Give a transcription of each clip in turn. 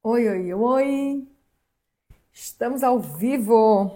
Oi, oi, oi! Estamos ao vivo!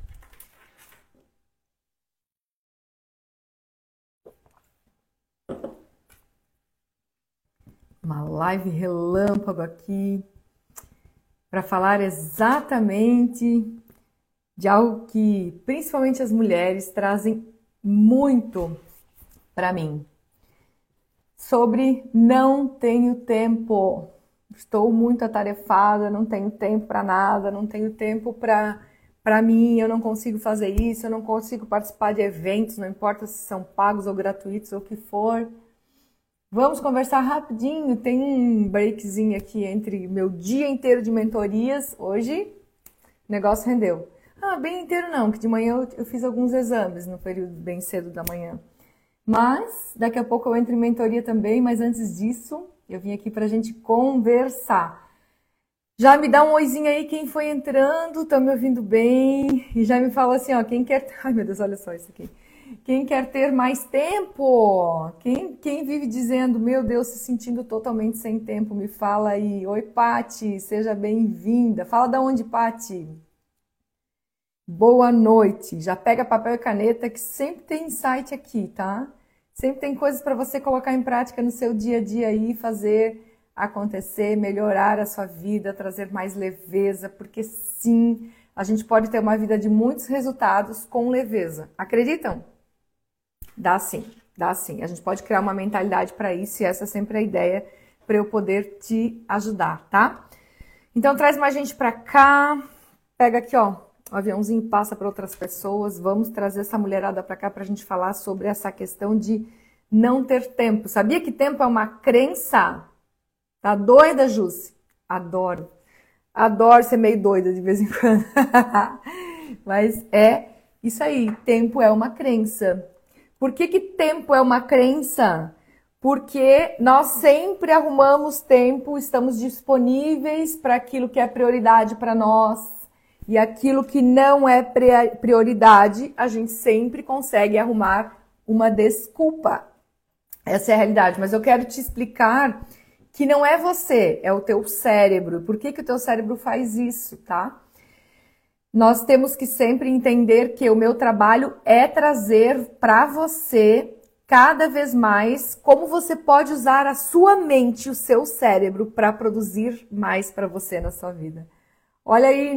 Uma live relâmpago aqui para falar exatamente de algo que principalmente as mulheres trazem muito para mim. Sobre não tenho tempo. Estou muito atarefada, não tenho tempo para nada, não tenho tempo para mim, eu não consigo fazer isso, eu não consigo participar de eventos, não importa se são pagos ou gratuitos ou o que for. Vamos conversar rapidinho, tem um breakzinho aqui entre meu dia inteiro de mentorias. Hoje o negócio rendeu. Bem inteiro não, que de manhã eu fiz alguns exames no período bem cedo da manhã. Mas daqui a pouco eu entro em mentoria também, mas antes disso eu vim aqui pra gente conversar. Já me dá um oizinho aí quem foi entrando, tá me ouvindo bem? E já me fala assim, ó, quem quer... Ai meu Deus, olha só isso aqui. Quem quer ter mais tempo? Quem vive dizendo, meu Deus, se sentindo totalmente sem tempo, me fala aí. Oi, Pati, seja bem-vinda. Fala da onde, Pati? Boa noite. Já pega papel e caneta que sempre tem insight aqui, tá? Sempre tem coisas para você colocar em prática no seu dia a dia aí, fazer acontecer, melhorar a sua vida, trazer mais leveza, porque sim, a gente pode ter uma vida de muitos resultados com leveza. Acreditam? Dá sim, dá sim. A gente pode criar uma mentalidade para isso e essa é sempre a ideia para eu poder te ajudar, tá? Então traz mais gente para cá. Pega aqui, ó, o aviãozinho passa para outras pessoas. Vamos trazer essa mulherada para cá para a gente falar sobre essa questão de não ter tempo. Sabia que tempo é uma crença? Tá doida, Jussi? Adoro. Adoro ser meio doida de vez em quando. Mas é isso aí, tempo é uma crença. Por que tempo é uma crença? Porque nós sempre arrumamos tempo, estamos disponíveis para aquilo que é prioridade para nós. E aquilo que não é prioridade, a gente sempre consegue arrumar uma desculpa. Essa é a realidade. Mas eu quero te explicar que não é você, é o teu cérebro. Por que o teu cérebro faz isso, tá? Nós temos que sempre entender que o meu trabalho é trazer para você cada vez mais como você pode usar a sua mente, o seu cérebro para produzir mais para você na sua vida. Olha aí,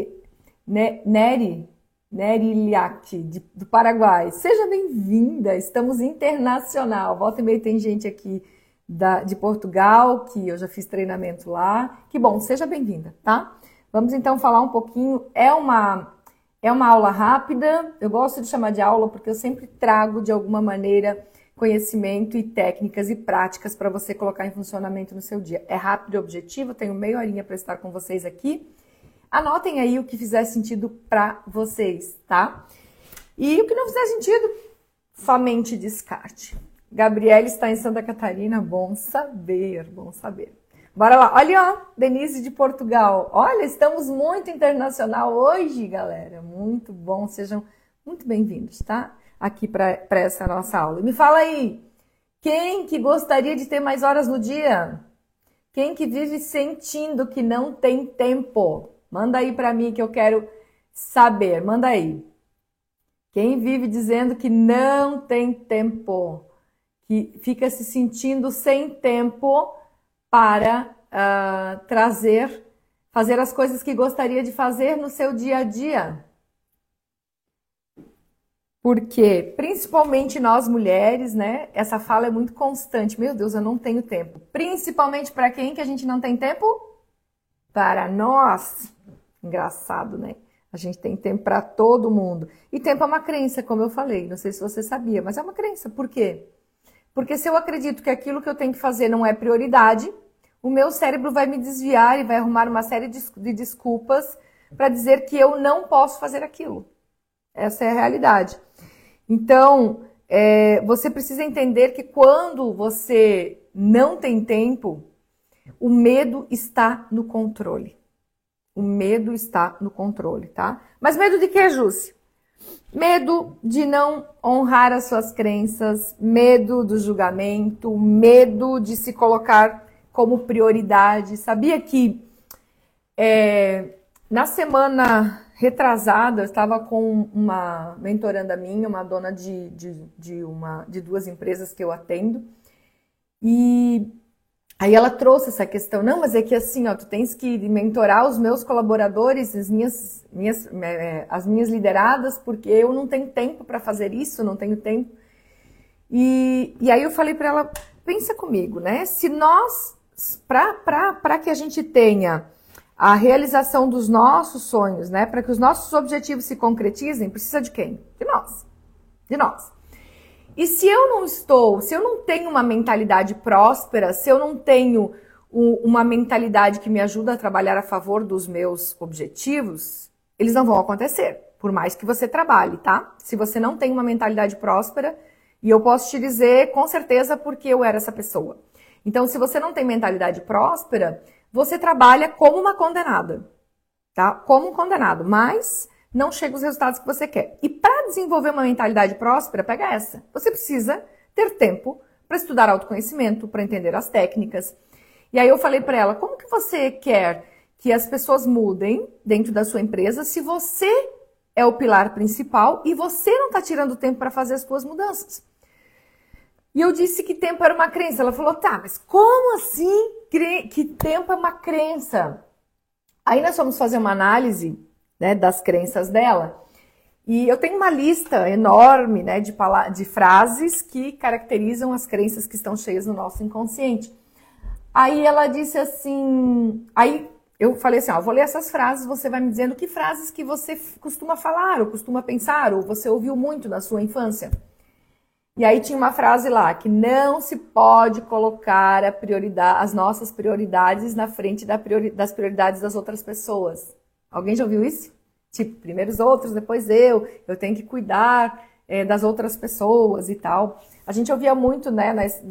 Neri Liac, do Paraguai. Seja bem-vinda, estamos internacional. Volta e meia tem gente aqui de Portugal, que eu já fiz treinamento lá. Que bom, seja bem-vinda, tá? Vamos então falar um pouquinho. É uma aula rápida, eu gosto de chamar de aula porque eu sempre trago de alguma maneira conhecimento e técnicas e práticas para você colocar em funcionamento no seu dia. É rápido e objetivo, tenho meia horinha para estar com vocês aqui. Anotem aí o que fizer sentido para vocês, tá? E o que não fizer sentido, somente descarte. Gabriela está em Santa Catarina, bom saber, bom saber. Bora lá, olha ó, Denise de Portugal. Olha, estamos muito internacional hoje, galera. Muito bom, sejam muito bem-vindos, tá? Aqui para essa nossa aula. Me fala aí, quem que gostaria de ter mais horas no dia? Quem que vive sentindo que não tem tempo? Manda aí para mim que eu quero saber. Manda aí. Quem vive dizendo que não tem tempo, que fica se sentindo sem tempo para fazer as coisas que gostaria de fazer no seu dia a dia. Porque, principalmente nós mulheres, né? Essa fala é muito constante. Meu Deus, eu não tenho tempo. Principalmente para quem que a gente não tem tempo? Para nós. Engraçado, né? A gente tem tempo para todo mundo. E tempo é uma crença, como eu falei. Não sei se você sabia, mas é uma crença. Por quê? Porque se eu acredito que aquilo que eu tenho que fazer não é prioridade, o meu cérebro vai me desviar e vai arrumar uma série de desculpas para dizer que eu não posso fazer aquilo. Essa é a realidade. Então, você precisa entender que quando você não tem tempo, o medo está no controle. O medo está no controle, tá? Mas medo de quê, Jússi? Medo de não honrar as suas crenças, medo do julgamento, medo de se colocar como prioridade. Sabia que Na semana retrasada, eu estava com uma mentoranda minha, uma dona de duas empresas que eu atendo, e aí ela trouxe essa questão, não, mas é que assim, ó, tu tens que mentorar os meus colaboradores, as minhas lideradas, porque eu não tenho tempo para fazer isso, não tenho tempo. E aí eu falei para ela, pensa comigo, né? Se nós, para que a gente tenha a realização dos nossos sonhos, né? Para que os nossos objetivos se concretizem, precisa de quem? De nós. De nós. E se eu não tenho uma mentalidade próspera, se eu não tenho uma mentalidade que me ajuda a trabalhar a favor dos meus objetivos, eles não vão acontecer, por mais que você trabalhe, tá? Se você não tem uma mentalidade próspera, e eu posso te dizer com certeza porque eu era essa pessoa. Então, se você não tem mentalidade próspera, você trabalha como uma condenada, tá? Como um condenado, mas não chega os resultados que você quer. E para desenvolver uma mentalidade próspera, pega essa. Você precisa ter tempo para estudar autoconhecimento, para entender as técnicas. E aí eu falei para ela, como que você quer que as pessoas mudem dentro da sua empresa se você é o pilar principal e você não está tirando tempo para fazer as suas mudanças? E eu disse que tempo era uma crença. Ela falou, tá, mas como assim que tempo é uma crença? Aí nós fomos fazer uma análise, né, das crenças dela. E eu tenho uma lista enorme, né, de frases que caracterizam as crenças que estão cheias no nosso inconsciente. Aí ela disse assim... Aí eu falei assim, ó, vou ler essas frases, você vai me dizendo que frases que você costuma falar, ou costuma pensar, ou você ouviu muito na sua infância. E aí tinha uma frase lá, que não se pode colocar as nossas prioridades na frente das prioridades das outras pessoas. Alguém já ouviu isso? Tipo, primeiro os outros, depois eu tenho que cuidar das outras pessoas e tal. A gente ouvia muito, né,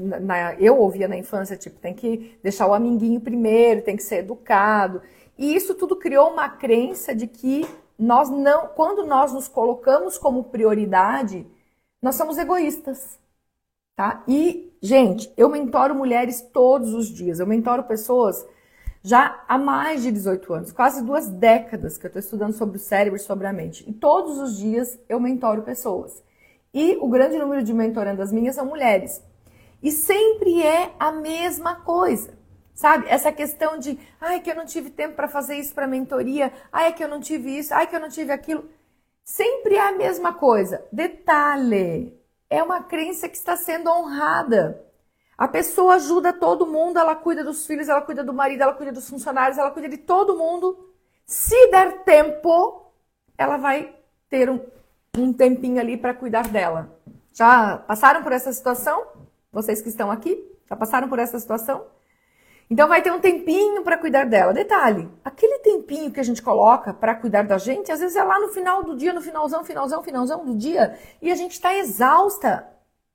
eu ouvia na infância, tipo, tem que deixar o amiguinho primeiro, tem que ser educado. E isso tudo criou uma crença de que quando nós nos colocamos como prioridade, nós somos egoístas, tá? E, gente, eu mentoro mulheres todos os dias. Eu mentoro pessoas já há mais de 18 anos, quase 2 décadas que eu estou estudando sobre o cérebro e sobre a mente. E todos os dias eu mentoro pessoas. E o grande número de mentorandas minhas são mulheres. E sempre é a mesma coisa, sabe? Essa questão de, ai, que eu não tive tempo para fazer isso para mentoria, ai, que eu não tive isso, ai, que eu não tive aquilo. Sempre é a mesma coisa. Detalhe, é uma crença que está sendo honrada. A pessoa ajuda todo mundo, ela cuida dos filhos, ela cuida do marido, ela cuida dos funcionários, ela cuida de todo mundo. Se der tempo, ela vai ter um tempinho ali para cuidar dela. Já passaram por essa situação? Vocês que estão aqui, já passaram por essa situação? Então vai ter um tempinho para cuidar dela. Detalhe, aquele tempinho que a gente coloca para cuidar da gente, às vezes é lá no final do dia, no finalzão do dia, e a gente está exausta.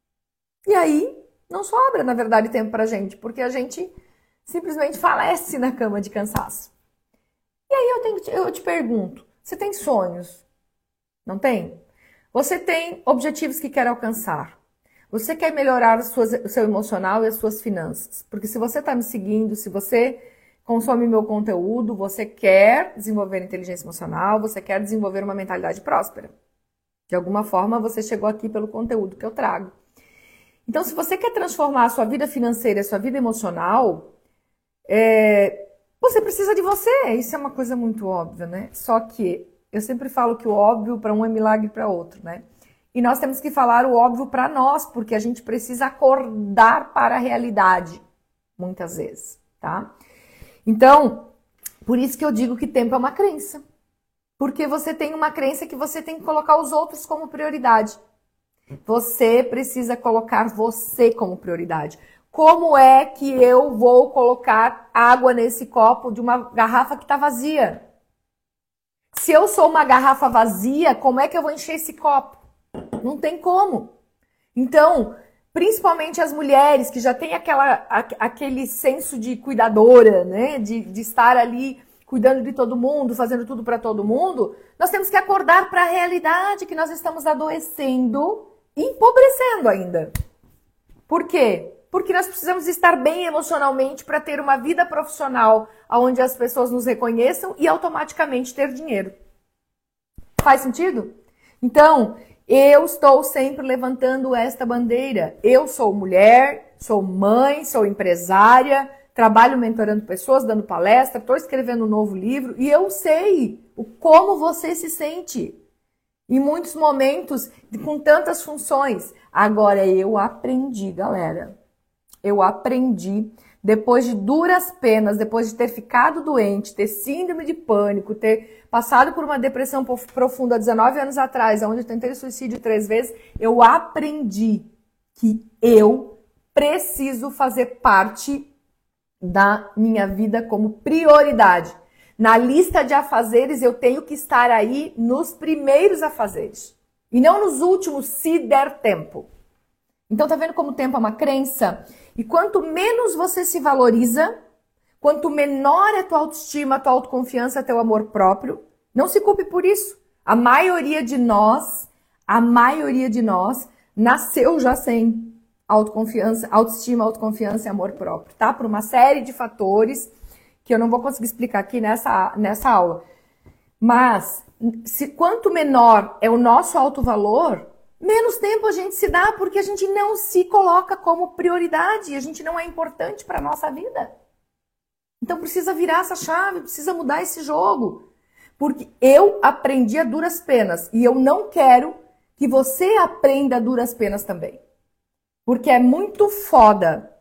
E aí não sobra, na verdade, tempo pra gente, porque a gente simplesmente falece na cama de cansaço. E aí eu te pergunto, você tem sonhos? Não tem? Você tem objetivos que quer alcançar? Você quer melhorar o seu emocional e as suas finanças? Porque se você está me seguindo, se você consome meu conteúdo, você quer desenvolver inteligência emocional, você quer desenvolver uma mentalidade próspera. De alguma forma, você chegou aqui pelo conteúdo que eu trago. Então, se você quer transformar a sua vida financeira e a sua vida emocional, você precisa de você. Isso é uma coisa muito óbvia, né? Só que eu sempre falo que o óbvio para um é milagre para outro, né? E nós temos que falar o óbvio para nós, porque a gente precisa acordar para a realidade, muitas vezes, tá? Então, por isso que eu digo que tempo é uma crença. Porque você tem uma crença que você tem que colocar os outros como prioridade. Você precisa colocar você como prioridade. Como é que eu vou colocar água nesse copo de uma garrafa que está vazia? Se eu sou uma garrafa vazia, como é que eu vou encher esse copo? Não tem como. Então, principalmente as mulheres que já têm aquele senso de cuidadora, né? De estar ali cuidando de todo mundo, fazendo tudo para todo mundo, nós temos que acordar para a realidade que nós estamos adoecendo e empobrecendo ainda. Por quê? Porque nós precisamos estar bem emocionalmente para ter uma vida profissional onde as pessoas nos reconheçam e automaticamente ter dinheiro. Faz sentido? Então, eu estou sempre levantando esta bandeira. Eu sou mulher, sou mãe, sou empresária, trabalho mentorando pessoas, dando palestra, estou escrevendo um novo livro e eu sei como você se sente. Em muitos momentos, com tantas funções. Agora, eu aprendi, galera. Eu aprendi, depois de duras penas, depois de ter ficado doente, ter síndrome de pânico, ter passado por uma depressão profunda há 19 anos atrás, onde eu tentei suicídio 3 vezes, eu aprendi que eu preciso fazer parte da minha vida como prioridade. Na lista de afazeres, eu tenho que estar aí nos primeiros afazeres. E não nos últimos, se der tempo. Então, tá vendo como o tempo é uma crença? E quanto menos você se valoriza, quanto menor é tua autoestima, tua autoconfiança, teu amor próprio, não se culpe por isso. A maioria de nós nasceu já sem autoconfiança, autoestima, autoconfiança e amor próprio, tá? Por uma série de fatores que eu não vou conseguir explicar aqui nessa aula. Mas, quanto menor é o nosso autovalor, menos tempo a gente se dá, porque a gente não se coloca como prioridade, a gente não é importante para a nossa vida. Então precisa virar essa chave, precisa mudar esse jogo. Porque eu aprendi a duras penas e eu não quero que você aprenda a duras penas também. Porque é muito foda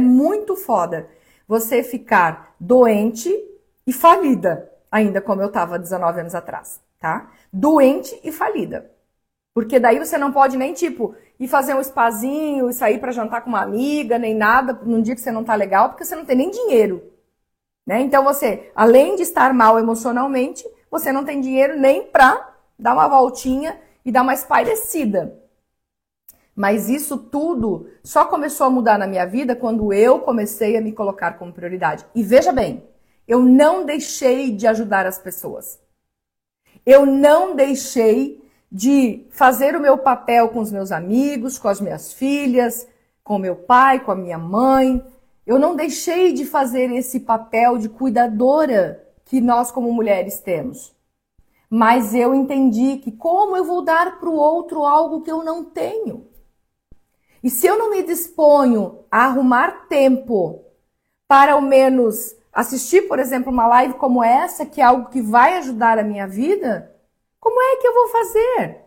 você ficar doente e falida, ainda como eu estava 19 anos atrás, tá? Doente e falida. Porque daí você não pode nem, ir fazer um spazinho e sair para jantar com uma amiga, nem nada, num dia que você não tá legal, porque você não tem nem dinheiro, né? Então você, além de estar mal emocionalmente, você não tem dinheiro nem pra dar uma voltinha e dar uma espairecida. Mas isso tudo só começou a mudar na minha vida quando eu comecei a me colocar como prioridade. E veja bem, eu não deixei de ajudar as pessoas. Eu não deixei de fazer o meu papel com os meus amigos, com as minhas filhas, com meu pai, com a minha mãe. Eu não deixei de fazer esse papel de cuidadora que nós como mulheres temos. Mas eu entendi que como eu vou dar para o outro algo que eu não tenho? E se eu não me disponho a arrumar tempo para ao menos assistir, por exemplo, uma live como essa, que é algo que vai ajudar a minha vida, como é que eu vou fazer?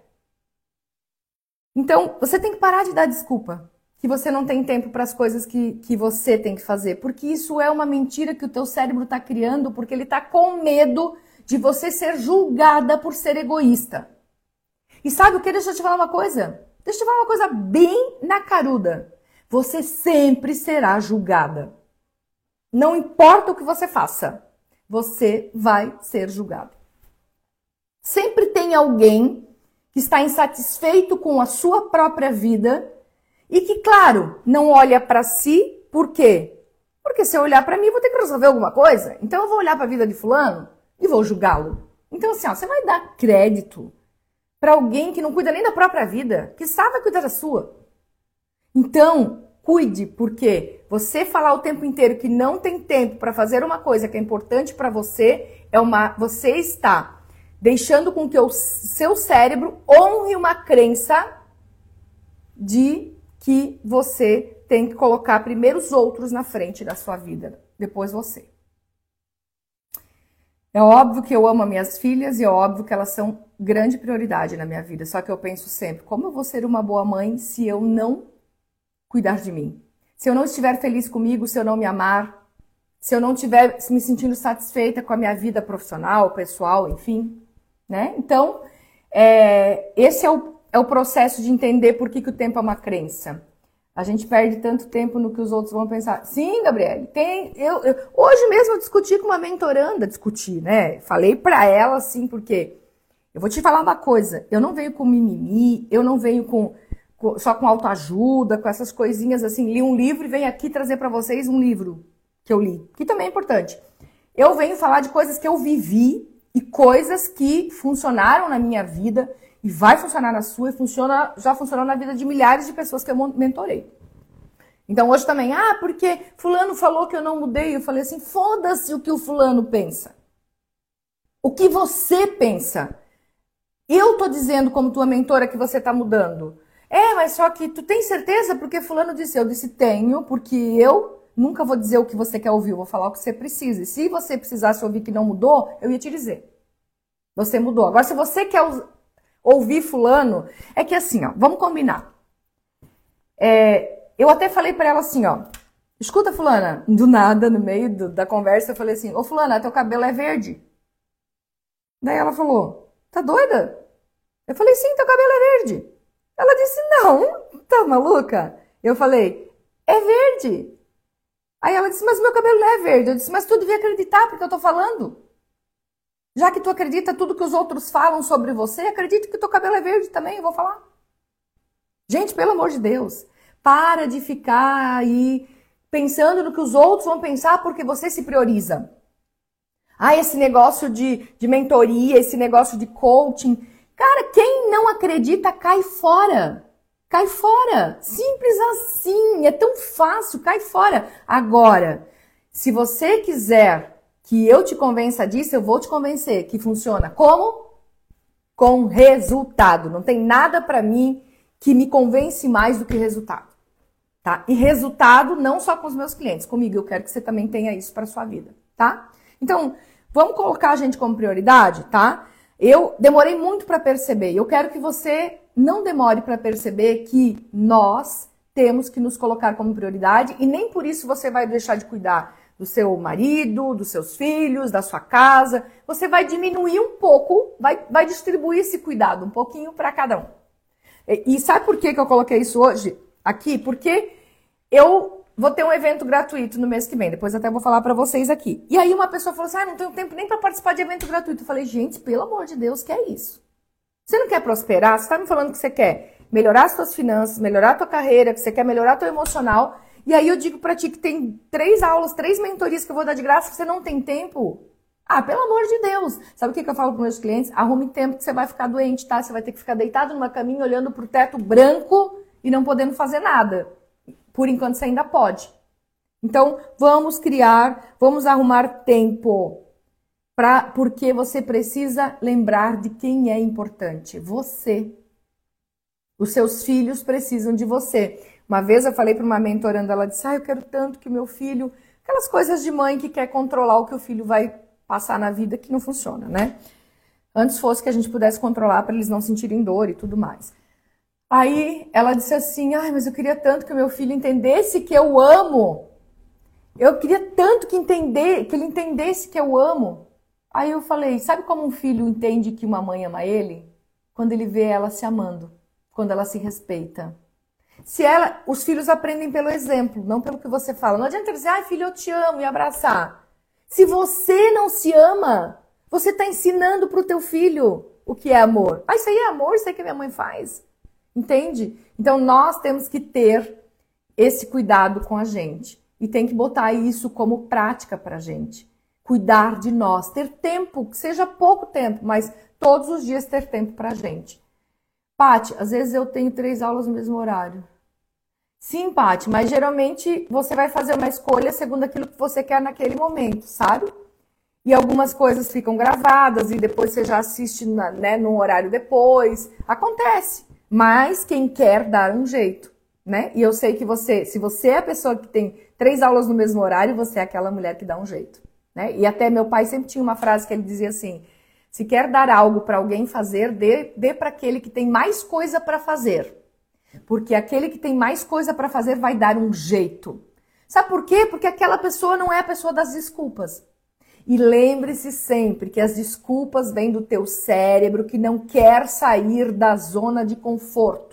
Então, você tem que parar de dar desculpa que você não tem tempo para as coisas que você tem que fazer, porque isso é uma mentira que o teu cérebro está criando, porque ele está com medo de você ser julgada por ser egoísta. E sabe o que? Deixa eu te falar uma coisa. Deixa eu te falar uma coisa bem na caruda. Você sempre será julgada. Não importa o que você faça, você vai ser julgado. Sempre tem alguém que está insatisfeito com a sua própria vida e que, claro, não olha para si. Por quê? Porque se eu olhar para mim, eu vou ter que resolver alguma coisa. Então eu vou olhar para a vida de fulano e vou julgá-lo. Então assim, você vai dar crédito para alguém que não cuida nem da própria vida, que sabe cuidar da sua. Então, cuide, porque você falar o tempo inteiro que não tem tempo para fazer uma coisa que é importante para você, você está deixando com que o seu cérebro honre uma crença de que você tem que colocar primeiro os outros na frente da sua vida, depois você. É óbvio que eu amo as minhas filhas e é óbvio que elas são grande prioridade na minha vida. Só que eu penso sempre, como eu vou ser uma boa mãe se eu não cuidar de mim? Se eu não estiver feliz comigo, se eu não me amar, se eu não estiver me sentindo satisfeita com a minha vida profissional, pessoal, enfim, né? Então, esse é o processo de entender por que o tempo é uma crença. A gente perde tanto tempo no que os outros vão pensar. Sim, Gabriele, hoje mesmo eu discuti com uma mentoranda, né? Falei pra ela assim, porque eu vou te falar uma coisa, eu não venho com mimimi, eu não venho só com autoajuda, com essas coisinhas assim, li um livro e venho aqui trazer pra vocês um livro que eu li, que também é importante. Eu venho falar de coisas que eu vivi e coisas que funcionaram na minha vida e vai funcionar na sua e já funcionou na vida de milhares de pessoas que eu mentorei. Então hoje também, porque fulano falou que eu não mudei. Eu falei assim, foda-se o que o fulano pensa. O que você pensa. Eu tô dizendo como tua mentora que você tá mudando. Mas só que tu tem certeza porque fulano disse. Eu disse, tenho, porque eu nunca vou dizer o que você quer ouvir. Eu vou falar o que você precisa. E se você precisasse ouvir que não mudou, eu ia te dizer. Você mudou. Agora, se você quer ouvir fulano, é que assim, ó, vamos combinar. Eu até falei pra ela assim, ó, escuta fulana, do nada, no meio da conversa, eu falei assim, ô fulana, teu cabelo é verde. Daí ela falou, tá doida? Eu falei, sim, teu cabelo é verde. Ela disse, não, tá maluca? Eu falei, é verde. Aí ela disse, mas meu cabelo não é verde. Eu disse, mas tu devia acreditar porque eu tô falando. Já que tu acredita tudo que os outros falam sobre você, acredita que teu cabelo é verde também, eu vou falar. Gente, pelo amor de Deus, para de ficar aí pensando no que os outros vão pensar porque você se prioriza. Esse negócio de mentoria, esse negócio de coaching. Cara, quem não acredita, cai fora. Cai fora. Simples assim. É tão fácil, cai fora. Agora, se você quiser que eu te convença disso, eu vou te convencer que funciona. Como? Com resultado. Não tem nada pra mim que me convence mais do que resultado. Tá? E resultado não só com os meus clientes, comigo. Eu quero que você também tenha isso pra sua vida. Tá? Então, vamos colocar a gente como prioridade, tá? Eu demorei muito para perceber. Eu quero que você não demore para perceber que nós temos que nos colocar como prioridade e nem por isso você vai deixar de cuidar do seu marido, dos seus filhos, da sua casa. Você vai diminuir um pouco, vai distribuir esse cuidado um pouquinho para cada um. E sabe por que eu coloquei isso hoje aqui? Porque eu vou ter um evento gratuito no mês que vem, depois até vou falar pra vocês aqui. E aí uma pessoa falou assim, não tenho tempo nem pra participar de evento gratuito. Eu falei, gente, pelo amor de Deus, que é isso? Você não quer prosperar? Você tá me falando que você quer melhorar as suas finanças, melhorar a tua carreira, que você quer melhorar teu emocional. E aí eu digo pra ti que tem 3 aulas, 3 mentorias que eu vou dar de graça, você não tem tempo? Pelo amor de Deus. Sabe o que eu falo pros meus clientes? Arrume tempo que você vai ficar doente, tá? Você vai ter que ficar deitado numa caminha olhando pro teto branco e não podendo fazer nada. Por enquanto você ainda pode. Então, vamos arrumar tempo. Porque você precisa lembrar de quem é importante. Você. Os seus filhos precisam de você. Uma vez eu falei para uma mentoranda, ela disse, eu quero tanto que meu filho... Aquelas coisas de mãe que quer controlar o que o filho vai passar na vida, que não funciona, né? Antes fosse que a gente pudesse controlar para eles não sentirem dor e tudo mais. Aí ela disse assim, mas eu queria tanto que o meu filho entendesse que eu amo. Eu queria tanto que ele entendesse que eu amo. Aí eu falei, sabe como um filho entende que uma mãe ama ele? Quando ele vê ela se amando, quando ela se respeita. Os filhos aprendem pelo exemplo, não pelo que você fala. Não adianta dizer, filho, eu te amo e abraçar. Se você não se ama, você está ensinando para o teu filho o que é amor. Isso aí é amor, isso aí que a minha mãe faz. Entende? Então, nós temos que ter esse cuidado com a gente. E tem que botar isso como prática pra gente. Cuidar de nós. Ter tempo, que seja pouco tempo, mas todos os dias ter tempo pra gente. Paty, às vezes eu tenho 3 aulas no mesmo horário. Sim, Paty, mas geralmente você vai fazer uma escolha segundo aquilo que você quer naquele momento, sabe? E algumas coisas ficam gravadas e depois você já assiste num horário depois. Acontece. Mas quem quer dar um jeito, né? E eu sei que se você é a pessoa que tem 3 aulas no mesmo horário, você é aquela mulher que dá um jeito, né? E até meu pai sempre tinha uma frase que ele dizia assim, se quer dar algo para alguém fazer, dê para aquele que tem mais coisa para fazer. Porque aquele que tem mais coisa para fazer vai dar um jeito. Sabe por quê? Porque aquela pessoa não é a pessoa das desculpas. E lembre-se sempre que as desculpas vêm do teu cérebro que não quer sair da zona de conforto.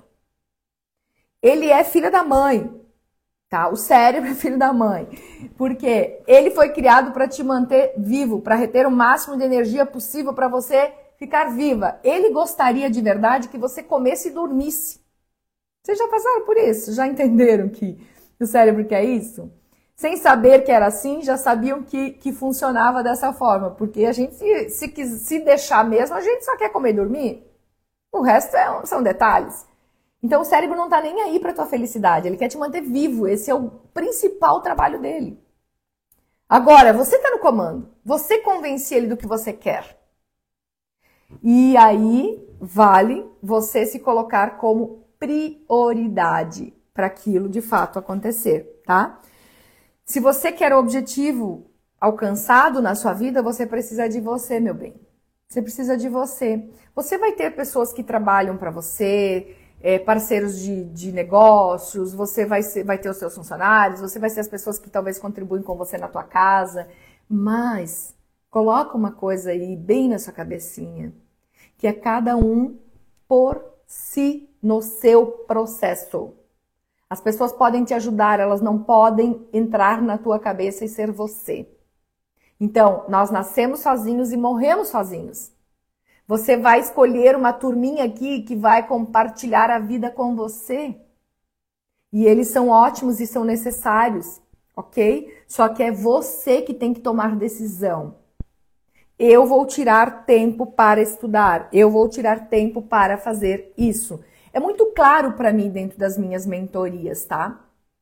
Ele é filho da mãe, tá? O cérebro é filho da mãe. Porque ele foi criado para te manter vivo, para reter o máximo de energia possível para você ficar viva. Ele gostaria de verdade que você comesse e dormisse. Vocês já passaram por isso? Já entenderam que o cérebro quer isso? Sem saber que era assim, já sabiam que funcionava dessa forma. Porque a gente, se deixar mesmo, a gente só quer comer e dormir. O resto são detalhes. Então o cérebro não tá nem aí pra tua felicidade, ele quer te manter vivo, esse é o principal trabalho dele. Agora, você tá no comando, você convence ele do que você quer. E aí vale você se colocar como prioridade para aquilo de fato acontecer, tá? Se você quer o objetivo alcançado na sua vida, você precisa de você, meu bem. Você precisa de você. Você vai ter pessoas que trabalham para você, parceiros de negócios, você vai ter os seus funcionários, você vai ser as pessoas que talvez contribuem com você na tua casa, mas coloca uma coisa aí bem na sua cabecinha, que é cada um por si no seu processo. As pessoas podem te ajudar, elas não podem entrar na tua cabeça e ser você. Então, nós nascemos sozinhos e morremos sozinhos. Você vai escolher uma turminha aqui que vai compartilhar a vida com você. E eles são ótimos e são necessários, ok? Só que é você que tem que tomar decisão. Eu vou tirar tempo para estudar. Eu vou tirar tempo para fazer isso. É muito claro para mim dentro das minhas mentorias, tá?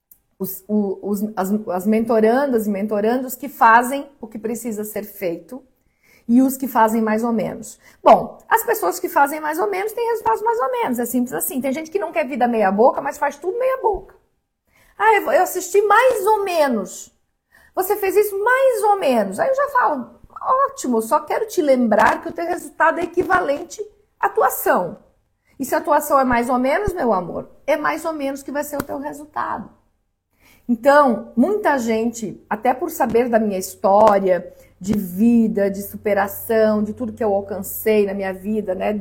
As mentorandas e mentorandos que fazem o que precisa ser feito e os que fazem mais ou menos. Bom, as pessoas que fazem mais ou menos têm resultados mais ou menos, é simples assim. Tem gente que não quer vida meia boca, mas faz tudo meia boca. Ah, eu assisti mais ou menos. Você fez isso mais ou menos. Aí eu já falo, ótimo, só quero te lembrar que o teu resultado é equivalente à tua ação. E se a tua ação é mais ou menos, meu amor, é mais ou menos que vai ser o teu resultado. Então, muita gente, até por saber da minha história de vida, de superação, de tudo que eu alcancei na minha vida, né,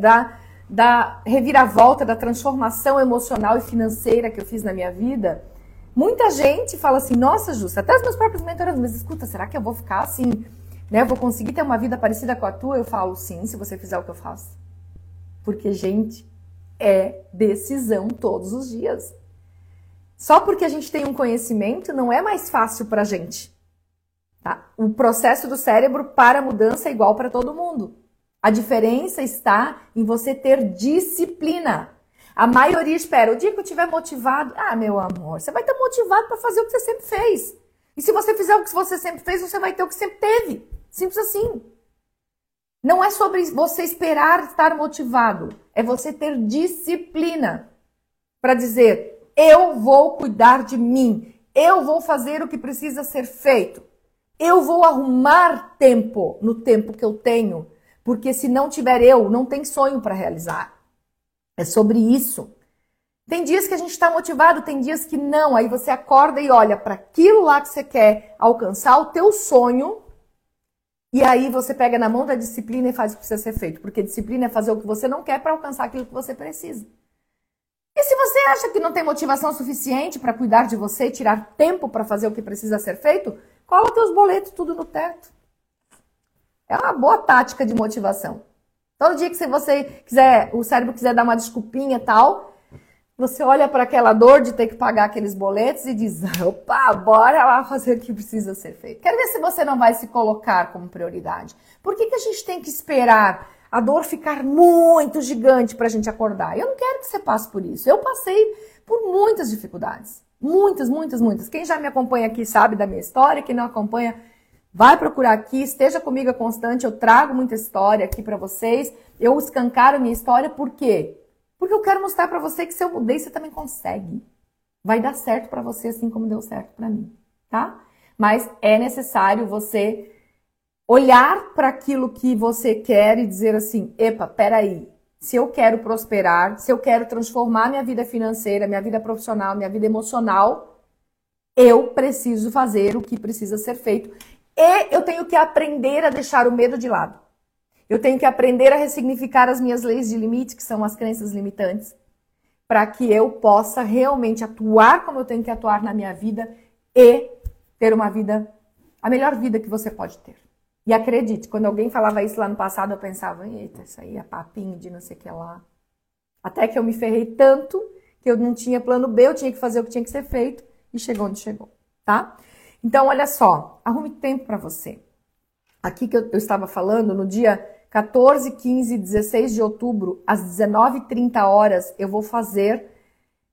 da reviravolta, da transformação emocional e financeira que eu fiz na minha vida, muita gente fala assim, nossa, Justa, até os meus próprios mentores, mas escuta, será que eu vou ficar assim, né, eu vou conseguir ter uma vida parecida com a tua? Eu falo, sim, se você fizer o que eu faço. Porque, gente, é decisão todos os dias. Só porque a gente tem um conhecimento não é mais fácil pra gente. Tá? O processo do cérebro para a mudança é igual para todo mundo. A diferença está em você ter disciplina. A maioria espera, o dia que eu estiver motivado, meu amor, você vai estar motivado para fazer o que você sempre fez. E se você fizer o que você sempre fez, você vai ter o que sempre teve. Simples assim. Não é sobre você esperar estar motivado, é você ter disciplina para dizer, eu vou cuidar de mim, eu vou fazer o que precisa ser feito, eu vou arrumar tempo no tempo que eu tenho, porque se não tiver eu, não tem sonho para realizar. É sobre isso. Tem dias que a gente está motivado, tem dias que não, aí você acorda e olha para aquilo lá que você quer alcançar, o teu sonho, e aí você pega na mão da disciplina e faz o que precisa ser feito, porque disciplina é fazer o que você não quer para alcançar aquilo que você precisa. E se você acha que não tem motivação suficiente para cuidar de você e tirar tempo para fazer o que precisa ser feito, cola teus boletos tudo no teto. É uma boa tática de motivação. Todo dia que você quiser, o cérebro quiser dar uma desculpinha e tal, você olha para aquela dor de ter que pagar aqueles boletos e diz, opa, bora lá fazer o que precisa ser feito. Quero ver se você não vai se colocar como prioridade. Por que a gente tem que esperar a dor ficar muito gigante para a gente acordar? Eu não quero que você passe por isso. Eu passei por muitas dificuldades. Muitas, muitas, muitas. Quem já me acompanha aqui sabe da minha história. Quem não acompanha, vai procurar aqui. Esteja comigo a constante. Eu trago muita história aqui para vocês. Eu escancaro a minha história. Por quê? Porque eu quero mostrar para você que se eu mudei, você também consegue. Vai dar certo para você assim como deu certo para mim, tá? Mas é necessário você olhar para aquilo que você quer e dizer assim, epa, peraí, se eu quero prosperar, se eu quero transformar minha vida financeira, minha vida profissional, minha vida emocional, eu preciso fazer o que precisa ser feito. E eu tenho que aprender a deixar o medo de lado. Eu tenho que aprender a ressignificar as minhas leis de limite, que são as crenças limitantes, para que eu possa realmente atuar como eu tenho que atuar na minha vida e ter uma vida, a melhor vida que você pode ter. E acredite, quando alguém falava isso lá no passado, eu pensava, eita, isso aí é papinho de não sei o que lá. Até que eu me ferrei tanto que eu não tinha plano B, eu tinha que fazer o que tinha que ser feito e chegou onde chegou, tá? Então, olha só, arrume tempo para você. Aqui que eu estava falando, no dia 14, 15 e 16 de outubro, às 19h30, eu vou fazer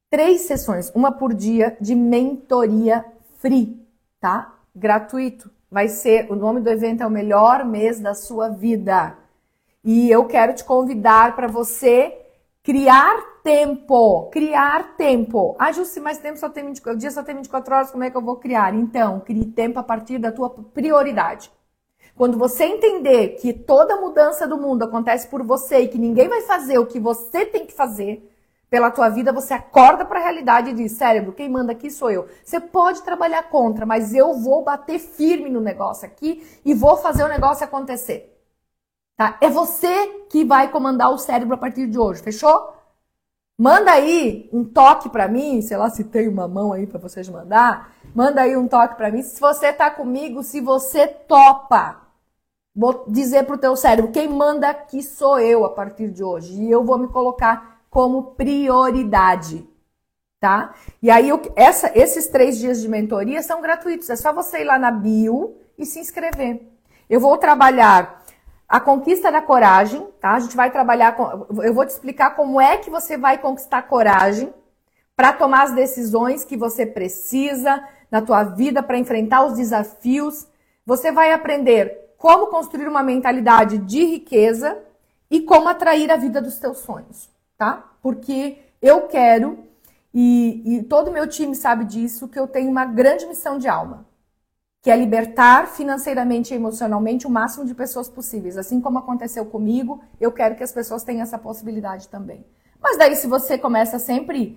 3 sessões, uma por dia, de mentoria free, tá? Gratuito. Vai ser, o nome do evento é o melhor mês da sua vida. E eu quero te convidar para você criar tempo. Criar tempo. Ah, Jussi, mas o dia só tem 24 horas, como é que eu vou criar? Então, crie tempo a partir da tua prioridade. Quando você entender que toda mudança do mundo acontece por você e que ninguém vai fazer o que você tem que fazer pela tua vida, você acorda para a realidade e diz, cérebro, quem manda aqui sou eu. Você pode trabalhar contra, mas eu vou bater firme no negócio aqui e vou fazer o negócio acontecer. Tá? É você que vai comandar o cérebro a partir de hoje, fechou? Manda aí um toque para mim, sei lá se tem uma mão aí para vocês mandar. Manda aí um toque para mim, se você tá comigo, se você topa. Vou dizer pro teu cérebro, quem manda aqui sou eu a partir de hoje. E eu vou me colocar como prioridade, tá? E aí, esses 3 dias de mentoria são gratuitos. É só você ir lá na bio e se inscrever. Eu vou trabalhar a conquista da coragem, tá? A gente vai trabalhar, eu vou te explicar como é que você vai conquistar coragem para tomar as decisões que você precisa na tua vida, para enfrentar os desafios. Você vai aprender como construir uma mentalidade de riqueza e como atrair a vida dos teus sonhos. Tá? Porque eu quero, e todo o meu time sabe disso, que eu tenho uma grande missão de alma, que é libertar financeiramente e emocionalmente o máximo de pessoas possíveis. Assim como aconteceu comigo, eu quero que as pessoas tenham essa possibilidade também. Mas daí, se você começa sempre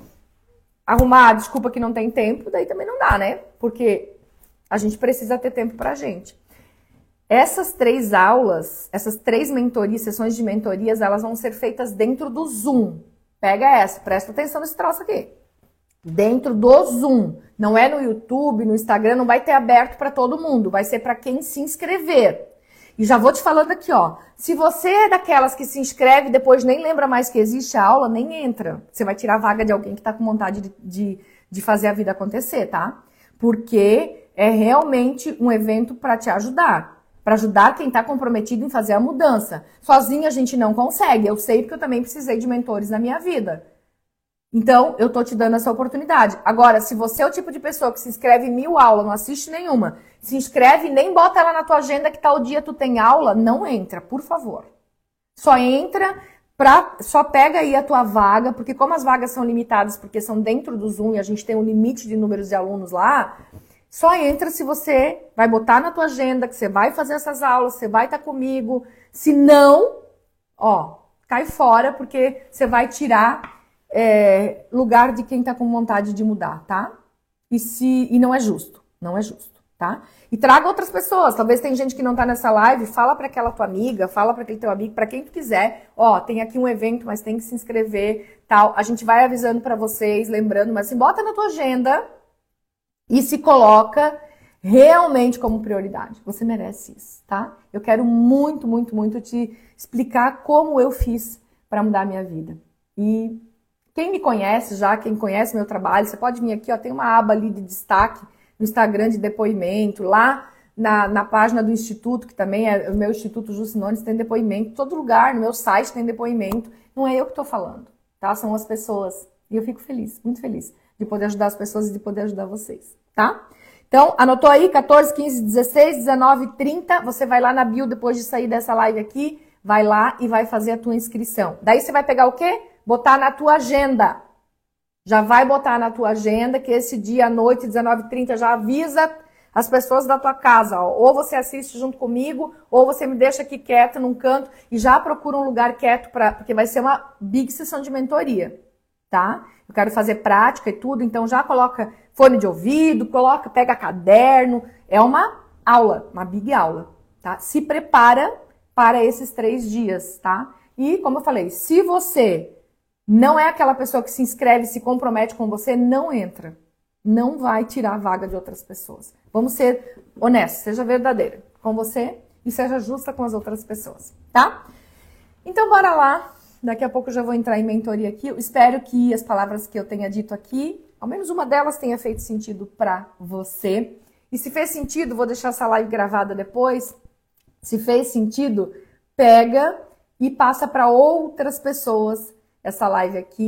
a arrumar a desculpa que não tem tempo, daí também não dá, né? Porque a gente precisa ter tempo pra gente. Essas 3 aulas, essas 3 mentorias, sessões de mentorias, elas vão ser feitas dentro do Zoom. Pega essa, presta atenção nesse troço aqui. Dentro do Zoom. Não é no YouTube, no Instagram, não vai ter aberto para todo mundo. Vai ser para quem se inscrever. E já vou te falando aqui, ó. Se você é daquelas que se inscreve e depois nem lembra mais que existe a aula, nem entra. Você vai tirar a vaga de alguém que tá com vontade de fazer a vida acontecer, tá? Porque é realmente um evento para te ajudar. Para ajudar quem está comprometido em fazer a mudança. Sozinha a gente não consegue. Eu sei porque eu também precisei de mentores na minha vida. Então, eu tô te dando essa oportunidade. Agora, se você é o tipo de pessoa que se inscreve em 1000 aulas, não assiste nenhuma, se inscreve e nem bota ela na tua agenda que tal dia tu tem aula, não entra, por favor. Só entra, só pega aí a tua vaga, porque como as vagas são limitadas, porque são dentro do Zoom e a gente tem um limite de números de alunos lá, só entra se você vai botar na tua agenda que você vai fazer essas aulas, você vai estar comigo. Se não, ó, cai fora, porque você vai tirar lugar de quem tá com vontade de mudar, tá? E não é justo, não é justo, tá? E traga outras pessoas, talvez tem gente que não tá nessa live, fala para aquela tua amiga, fala para aquele teu amigo, para quem tu quiser. Ó, tem aqui um evento, mas tem que se inscrever, tal. A gente vai avisando para vocês, lembrando, mas assim, bota na tua agenda e se coloca realmente como prioridade. Você merece isso, tá? Eu quero muito, muito, muito te explicar como eu fiz para mudar a minha vida. E quem me conhece já, quem conhece meu trabalho, você pode vir aqui, ó, tem uma aba ali de destaque no Instagram de depoimento, lá na página do Instituto, que também é o meu Instituto Jussi Nunes, tem depoimento, todo lugar, no meu site tem depoimento. Não é eu que estou falando, tá? São as pessoas. E eu fico feliz, muito feliz de poder ajudar as pessoas e de poder ajudar vocês, tá? Então, anotou aí, 14, 15, 16, 19, 30, você vai lá na bio depois de sair dessa live aqui, vai lá e vai fazer a tua inscrição. Daí você vai pegar o quê? Botar na tua agenda. Já vai botar na tua agenda que esse dia à noite, 19h30, já avisa as pessoas da tua casa. Ó. Ou você assiste junto comigo, ou você me deixa aqui quieto num canto e já procura um lugar quieto, porque vai ser uma big sessão de mentoria, tá? Eu quero fazer prática e tudo, então já coloca fone de ouvido, pega caderno. É uma aula, uma big aula, tá? Se prepara para esses 3 dias, tá? E, como eu falei, se você não é aquela pessoa que se inscreve, se compromete com você, não entra. Não vai tirar a vaga de outras pessoas. Vamos ser honestos, seja verdadeira com você e seja justa com as outras pessoas, tá? Então, bora lá. Daqui a pouco eu já vou entrar em mentoria aqui. Eu espero que as palavras que eu tenha dito aqui, ao menos uma delas tenha feito sentido para você. E se fez sentido, vou deixar essa live gravada depois. Se fez sentido, pega e passa para outras pessoas essa live aqui,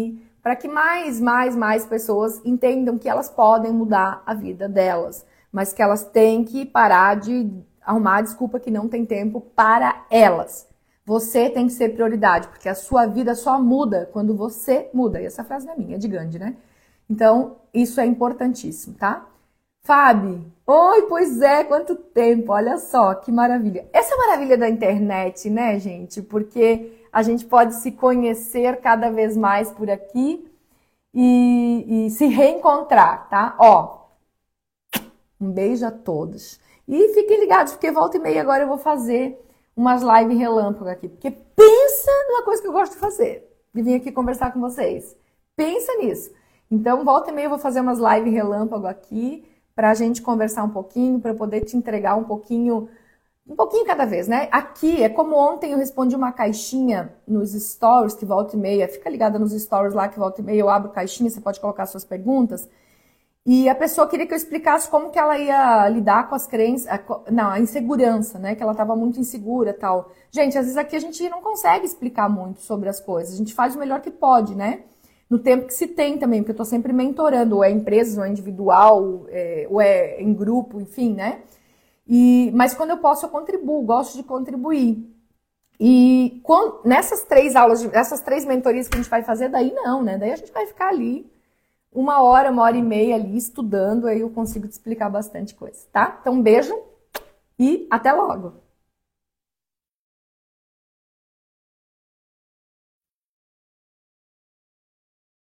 para que mais pessoas entendam que elas podem mudar a vida delas, mas que elas têm que parar de arrumar a desculpa que não tem tempo para elas. Você tem que ser prioridade, porque a sua vida só muda quando você muda. E essa frase não é minha, é de Gandhi, né? Então, isso é importantíssimo, tá? Fábio, oi, pois é, quanto tempo, olha só, que maravilha. Essa é a maravilha da internet, né, gente? Porque a gente pode se conhecer cada vez mais por aqui e se reencontrar, tá? Ó, um beijo a todos. E fiquem ligados, porque volta e meia agora eu vou fazer umas lives relâmpago aqui. Porque pensa numa coisa que eu gosto de fazer, de vir aqui conversar com vocês. Pensa nisso. Então, volta e meia eu vou fazer umas lives relâmpago aqui, para a gente conversar um pouquinho, para eu poder te entregar um pouquinho cada vez, né? Aqui é como ontem eu respondi uma caixinha nos stories, que volta e meia, fica ligada nos stories lá, que volta e meia eu abro caixinha, você pode colocar suas perguntas. E a pessoa queria que eu explicasse como que ela ia lidar com as crenças, a insegurança, né? Que ela estava muito insegura e tal. Gente, às vezes aqui a gente não consegue explicar muito sobre as coisas, a gente faz o melhor que pode, né? No tempo que se tem também, porque eu estou sempre mentorando, ou é empresas, ou é individual, ou é em grupo, enfim, né? Mas quando eu posso, eu contribuo, gosto de contribuir. E nessas 3 aulas, essas 3 mentorias que a gente vai fazer, daí não, né? Daí a gente vai ficar ali 1 hora e meia ali estudando, aí eu consigo te explicar bastante coisa, tá? Então, um beijo e até logo!